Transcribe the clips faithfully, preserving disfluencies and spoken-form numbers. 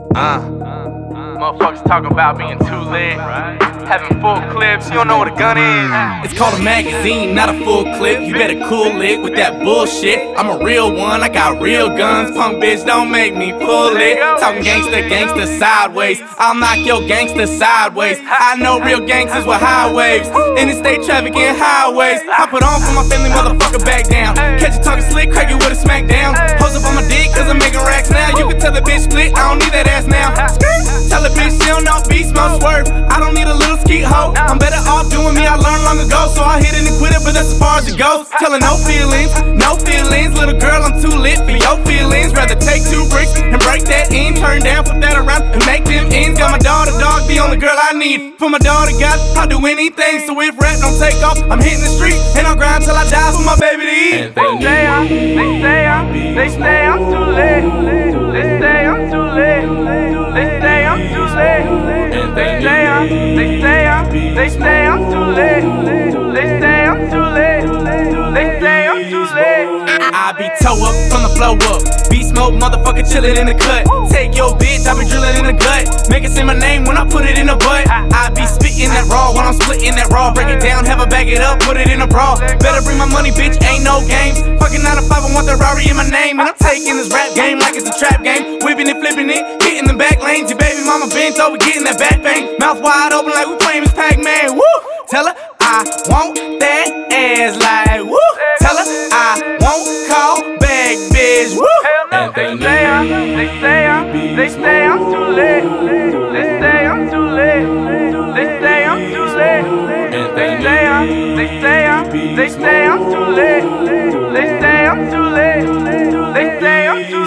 Uh, motherfuckers talking about being too lit, having full clips, you don't know what a gun is. It's called a magazine, not a full clip. You better cool it with that bullshit. I'm a real one, I got real guns. Punk bitch, don't make me pull it. Talking gangsta, gangsta sideways. I'll knock your gangsta sideways. I know real gangsters with high waves. Interstate traffic in highways. I put on for my family, motherfucker, back down. Catch you talking slick, crack you with a smack down. Pose up on my dick, cause I'm making racks now. You can tell the bitch split, I don't need that ass now. Tell a bitch she don't know beast, smoke swerve. I don't need a little skeet hoe. I'm better off doing me, I learned long ago. So I hit it and quit it, but that's as far as it goes. Telling no feelings, no feelings. Little girl, I'm too lit for your feelings. Rather take two bricks and break that in. Turn down, flip that around and make them ends. Got my daughter, dog, the only girl I need. For my daughter, God, I'll do anything. So if rap don't take off, I'm hitting the street. And I'll grind till I die for my baby to eat. They say I'm, they say I'm, they say I'm too lit. They say I'm too lit. They say I'm too lit. They say I'm, they say I'm, they say I'm too lit. They say I'm too lit. They say I'm too lit. I be toe up from the flow up. Beast mode, motherfucker, chillin' in the cut. Take your bitch, I be drillin' in the gut. Make it say my name when I put it in the butt. I be spittin' that raw when I'm splitting that raw. Break it down, have a bag it up, put it in a bra. Better bring my money, bitch, ain't no games. Fucking nine to five, I want the Rari in my name. And I'm taking this rap game like it's a trap game. Whipping it, flipping it, hitting the back lanes. Your baby mama bent over, getting that back bang. Mouth wide open like we playing Miss Pac-Man. Woo! Tell her I want that ass like woo. Tell her I won't call back, bitch. Woo! They say I'm, they say I'm, they say I'm too lit. They say I'm too lit. They say I'm too lit. They say I'm, they say I'm, they say I'm too lit. They say I'm too lit. They say I'm too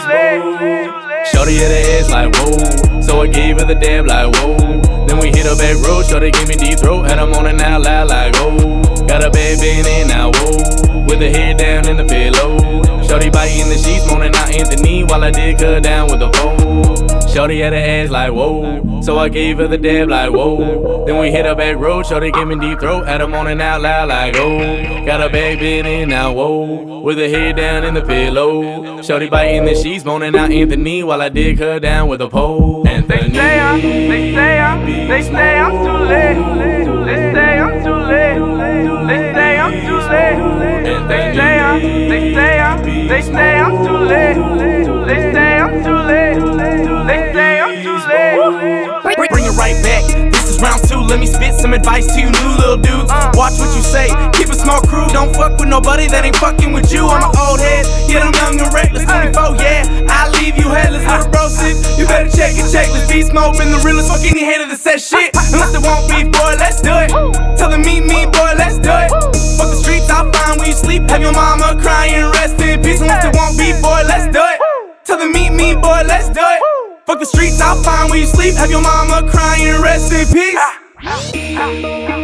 lit. Shorty hit her ass like whoa, so I gave her the dab like whoa. Then we hit a back road, shorty gave me deep throat, and I'm on it now loud like oh. Got a bad bend in now whoa, with her head down in the pillow. Shorty biting the sheets, moaning out Anthony while I dig her down with the pole. Shorty had her ass like whoa, so I gave her the dab like whoa. Then we hit a back road, shorty gave me deep throat, had her moaning out loud like oh. Got a bad bend in now whoa, with her head down in the pillow. Shorty biting the sheets, moaning out Anthony while I dig her down with a pole. They say I'm, they say I'm, they say I'm too lit. They say I'm too lit. They say I'm too lit. They say I'm, they say I'm, they say I'm too lit. They say I'm too lit. They say I'm too lit. Bring it right back. This is round two. Let me spit some advice to you new little dudes. Watch what you say. Keep a small crew. Don't fuck with nobody that ain't fucking with you. I'm an old head. Yeah, I'm young and reckless. twenty-four, yeah. I leave you headless. Little bro six. You better check your checklist. Beast mode been the realest. Fuck any hater that says shit. Unless it won't be, boy, let's do it. Tell them meet me, boy, let's do it. Fuck the streets, I'll find where you sleep. Have your mama crying, rest in peace. Unless it won't be, boy, let's do it. Tell them meet me, boy, let's do it. Fuck the streets, I'll find where you sleep. Have your mama crying, rest in peace.